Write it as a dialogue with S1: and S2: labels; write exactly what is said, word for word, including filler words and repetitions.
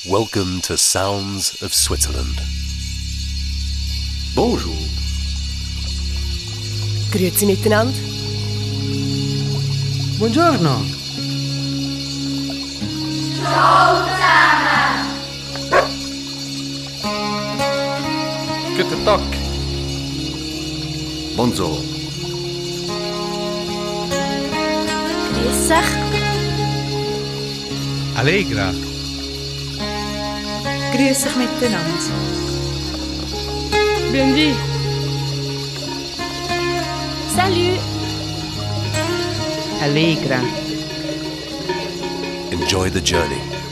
S1: Welcome to Sounds of Switzerland.
S2: Bonjour.
S3: Grüezi miteinander.
S4: Buongiorno.
S5: Ciao zusammen.
S2: Guten Tag. Bonjour.
S5: Grüß dich.
S4: Allegra.
S6: Grüß dich miteinander.
S3: Bienvenue.
S5: Salut.
S6: Allegra.
S1: Enjoy the journey.